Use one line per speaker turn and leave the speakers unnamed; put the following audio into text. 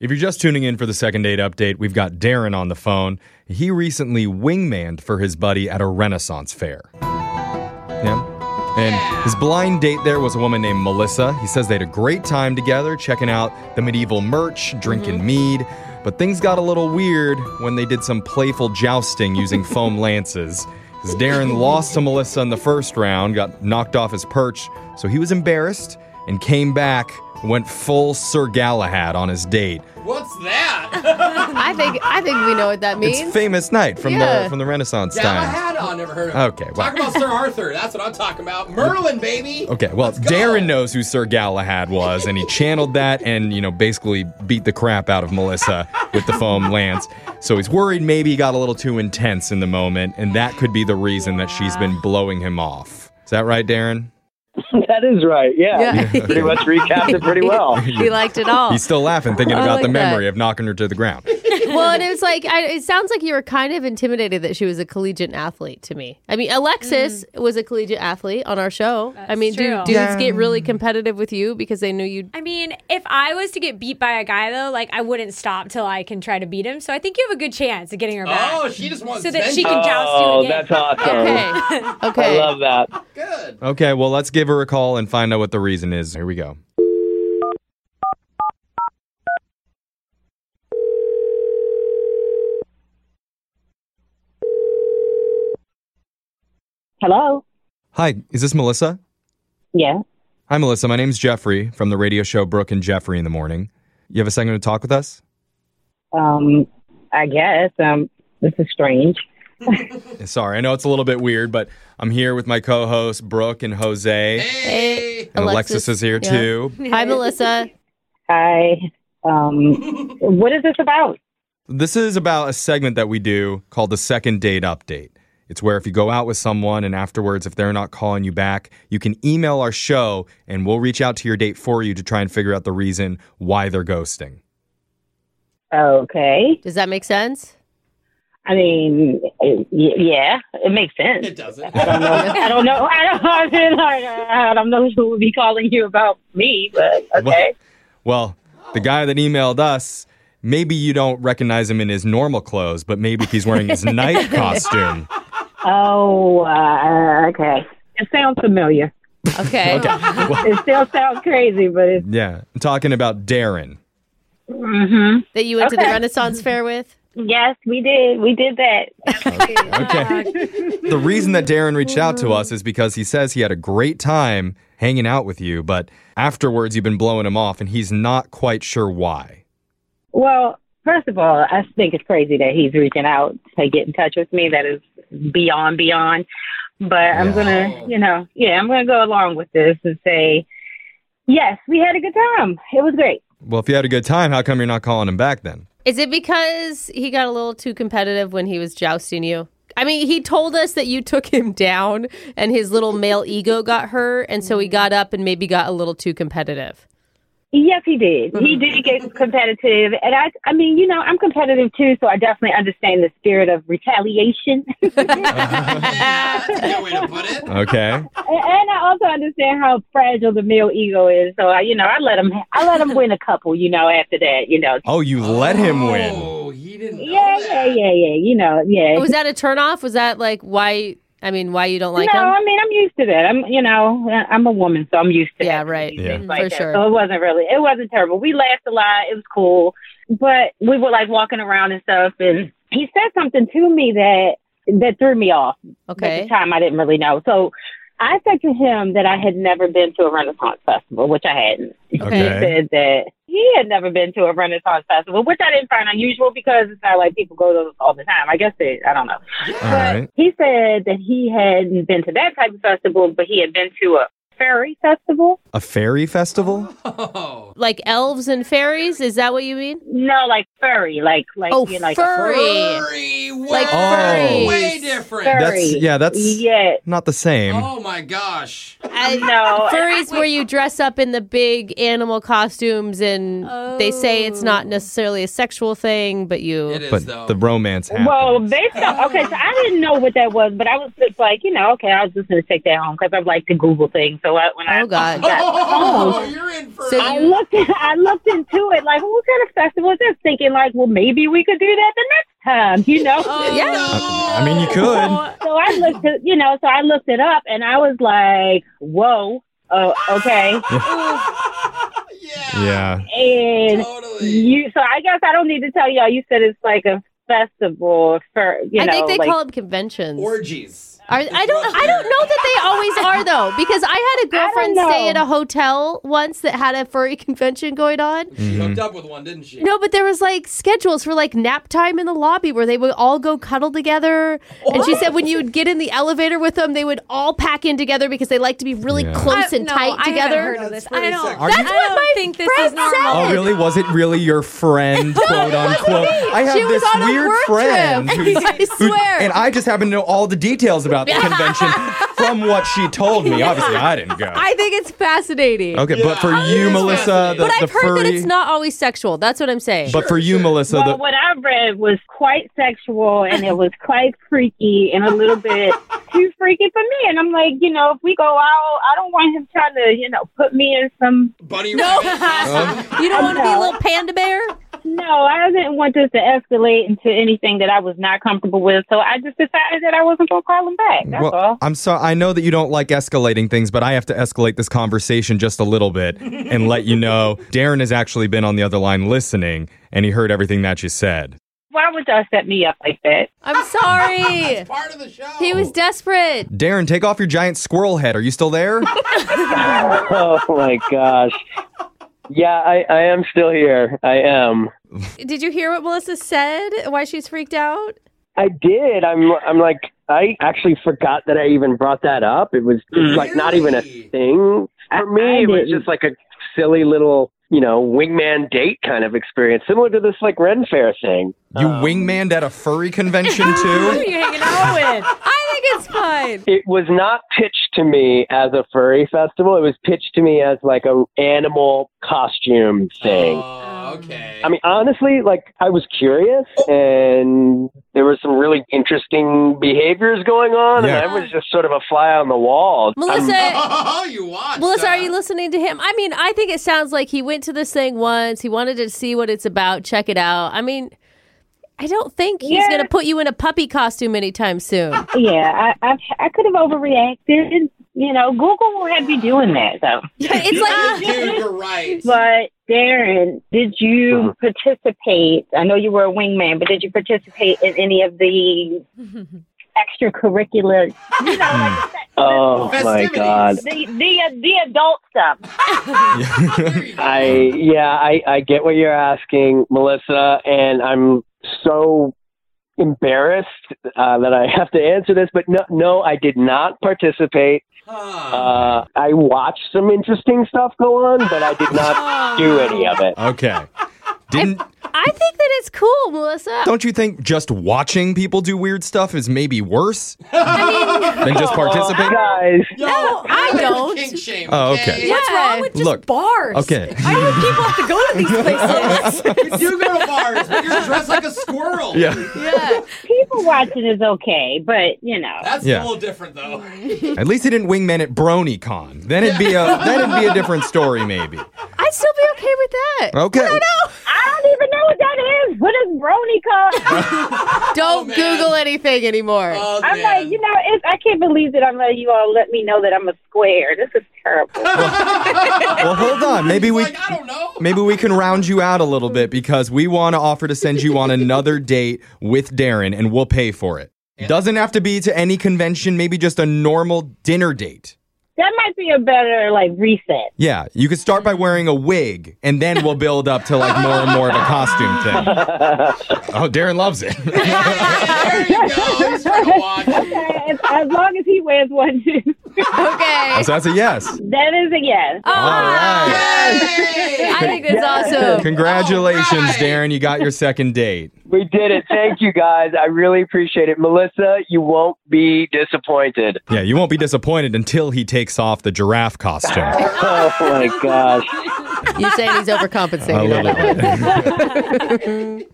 If you're just tuning in for the second date update, we've got Darren on the phone. He recently wingmanned for his buddy at a Renaissance fair. Yeah. And his blind date there was a woman named Melissa. He says they had a great time together, checking out the medieval merch, drinking mead. But things got a little weird when they did some playful jousting using foam lances. As Darren lost to Melissa in the first round, got knocked off his perch, so he was embarrassed and came back and went full Sir Galahad on his date.
What's that?
I think we know what that means.
It's famous knight from the Renaissance time.
Galahad? Oh, never heard of it.
Okay, well.
Talk about Sir Arthur. That's what I'm talking about. Merlin, baby.
Okay, well, Darren knows who Sir Galahad was, and he channeled that and, basically beat the crap out of Melissa with the foam lance. So he's worried maybe he got a little too intense in the moment, and that could be the reason that she's been blowing him off. Is that right, Darren?
That is right, yeah. Pretty much recapped it pretty well.
He liked it all.
He's still laughing, thinking about
like
the memory of knocking her to the ground.
Well, and it was like, it sounds like you were kind of intimidated that she was a collegiate athlete to me. I mean, Alexis was a collegiate athlete on our show.
That's
I mean, do
true.
dudes get really competitive with you because they knew you'd...
I mean, if I was to get beat by a guy, though, I wouldn't stop till I can try to beat him. So I think you have a good chance of getting her back.
Oh, she just wants
so that
vengeance.
she can joust you again.
That's awesome.
Okay.
I love that.
Good.
Okay, well, let's give her a call and find out what the reason is. Here we go.
Hello?
Hi, is this Melissa?
Yeah.
Hi, Melissa. My name's Jeffrey from the radio show Brooke and Jeffrey in the Morning. You have a second to talk with us?
I guess. This is strange.
Sorry, I know it's a little bit weird, but I'm here with my co-hosts, Brooke and Jose.
Hey.
And Alexis is here, too.
Hi, Melissa.
Hi. What is this about?
This is about a segment that we do called the Second Date Update. It's where if you go out with someone and afterwards, if they're not calling you back, you can email our show and we'll reach out to your date for you to try and figure out the reason why they're ghosting.
Okay.
Does that make sense?
I mean, yeah, it makes sense.
It doesn't.
I don't know. I don't know who would be calling you about me, but okay.
Well, the guy that emailed us, maybe you don't recognize him in his normal clothes, but maybe if he's wearing his night costume.
Oh, okay. It sounds familiar.
Okay.
It still sounds crazy, but it's...
Yeah, I'm talking about Darren.
Mm-hmm.
That you went to the Renaissance fair with?
Yes, we did. We did that.
Okay. The reason that Darren reached out to us is because he says he had a great time hanging out with you, but afterwards you've been blowing him off and he's not quite sure why.
Well, first of all, I think it's crazy that he's reaching out to get in touch with me. That is beyond. But I'm going to, I'm going to go along with this and say, yes, we had a good time. It was great.
Well, if you had a good time, how come you're not calling him back then?
Is it because he got a little too competitive when he was jousting you? I mean, he told us that you took him down and his little male ego got hurt, and so he got up and maybe got a little too competitive.
Yes, he did. He did get competitive. And I mean, I'm competitive too, so I definitely understand the spirit of retaliation.
That's a good way to put it.
Okay.
And I also understand how fragile the male ego is. So I let him win a couple, after that,
Oh, you let him win.
Oh, he didn't know
Yeah. Yeah.
Was that a turnoff? Was that why you don't like him?
No, I mean, I'm used to that. I'm a woman, so I'm used to
Yeah,
that.
right.
Yeah.
Things like
For
that.
sure.
So it wasn't terrible. We laughed a lot. It was cool. But we were walking around and stuff, and he said something to me that threw me off.
Okay.
At the time, I didn't really know. So I said to him that I had never been to a Renaissance festival, which I hadn't.
Okay.
He said that he had never been to a Renaissance festival, which I didn't find unusual because it's not like people go to those all the time. I guess I don't know.
All right.
He said that he hadn't been to that type of festival, but he had been to a fairy festival.
A fairy festival?
Oh.
Like elves and fairies? Is that what you mean?
No, furry,
furry.
Furry.
Like
furries.
Way different.
Furry.
That's
Yeah.
not the same.
Oh, my gosh.
No.
Furries where you dress up in the big animal costumes and they say it's not necessarily a sexual thing, but you...
It is,
But
though.
the romance happens.
Well, based on, okay, so I didn't know what that was, but I was just okay, I was just going to take that home because I like to Google things. So So when
Oh, God.
got
Oh,
home,
you're in for
So
I looked into it like, what kind of festival is this? Thinking like, well, maybe we could do that the next time, you know?
Yeah.
I mean, you could.
So I looked it up, and I was like, whoa, okay.
Yeah.
And
Totally.
so I guess I don't need to tell y'all. You said it's like a festival for,
I think they call them conventions.
Orgies.
I don't know that they always are though, because I had a girlfriend
know.
stay at a hotel once that had a furry convention going on.
She hooked up with one, didn't she?
No, but there was like schedules for like nap time in the lobby where they would all go cuddle together. And she said when you would get in the elevator with them, they would all pack in together because they like to be really close and tight
I
together.
haven't heard of this.
That's
I don't.
pretty
Are you-
I don't think this is
friend
normal.
said.
Oh, really? Was it really your friend, quote unquote? I have
She was
this
on a
weird
work
friend.
trip. I swear.
And I just happen to know all the details about the convention from what she told me. Obviously, I didn't go.
I think it's fascinating.
Okay, but for
Yeah.
you,
It's
Melissa,
fascinating.
the,
But
the
I've heard
furry.
that it's not always sexual. That's what I'm saying.
But for you, Melissa,
Well,
the
what I read was quite sexual, and it was quite freaky and a little bit too freaky for me. And I'm like, if we go out, I don't want him trying to, put me in some.
Bunny
No.
rabbit.
You don't want to be a little panda bear?
No, I didn't want this to escalate into anything that I was not comfortable with. So I just decided that I wasn't going to call him back. That's all.
I'm sorry. I know that you don't like escalating things, but I have to escalate this conversation just a little bit and let you know Darren has actually been on the other line listening, and he heard everything that you said.
Why would y'all set me up like that?
I'm sorry.
Part of the show.
He was desperate.
Darren, take off your giant squirrel head. Are you still there?
Oh my gosh. Yeah, I am still here. I am.
Did you hear what Melissa said? Why she's freaked out?
I did. I'm like, I actually forgot that I even brought that up. It's like not even a thing for me. It was just like a silly little, wingman date kind of experience, similar to this like Ren Fair thing.
You wingmaned at a furry convention
Who are
too?
you hanging out with?
I think it's fine.
It was not pitched to me as a furry festival. It was pitched to me as like a animal costume thing.
Oh, okay.
I mean, honestly, like I was curious, and there were some really interesting behaviors going on,
Yeah.
and I was just sort of a fly on the wall.
Melissa,
Oh, you watched.
Melissa, are you listening to him? I mean, I think it sounds like he went to this thing once. He wanted to see what it's about, check it out. I mean, I don't think he's going to put you in a puppy costume anytime soon.
Yeah, I could have overreacted. Google won't have you doing that, though.
It's like
Dude, you're right.
But Darren, did you participate? I know you were a wingman, but did you participate in any of the extracurricular?
Oh my
Festivities.
God!
The adult stuff.
There you go.
I get what you're asking, Melissa, and I'm so embarrassed that I have to answer this, but no, I did not participate.
Huh.
I watched some interesting stuff go on, but I did not do any of it.
Okay.
I think that it's cool, Melissa.
Don't you think just watching people do weird stuff is maybe worse than just participating?
Guys,
No, I don't.
Kink shame.
Oh, okay.
Yeah.
What's wrong with just
Look,
bars?
okay.
I know people have to go to these places.
You do go to bars, but you're dressed like a squirrel.
Yeah.
Yeah.
People watching is okay, but
That's
Yeah.
a little different, though.
At least he didn't wingman at BronyCon. Then it'd be a different story, maybe.
I'd still be okay with that.
Okay.
I don't even know what that is. What is BronyCon?
Don't
man.
Google anything anymore.
Oh,
I'm
man.
like, I can't believe that I'm letting you all let me know that I'm a square. This is terrible.
Well, hold on. Maybe
He's
we
like, I don't know.
maybe we can round you out a little bit because we want to offer to send you on another date with Darren, and we'll pay for it. Doesn't have to be to any convention. Maybe just a normal dinner date.
That might be a better reset.
Yeah, you could start by wearing a wig, and then we'll build up to like more and more of a costume thing. Oh, Darren loves it.
There you go. He's trying to watch.
Okay, as long as he wears one too.
Okay.
So that's a yes.
That is a yes.
Oh,
All right.
Yay!
I think that's awesome.
Congratulations,
All right.
Darren. You got your second date.
we did it. Thank you, guys. I really appreciate it. Melissa, you won't be disappointed.
Yeah, you won't be disappointed until he takes off the giraffe costume.
Oh my gosh.
You're saying he's overcompensating.
A little bit.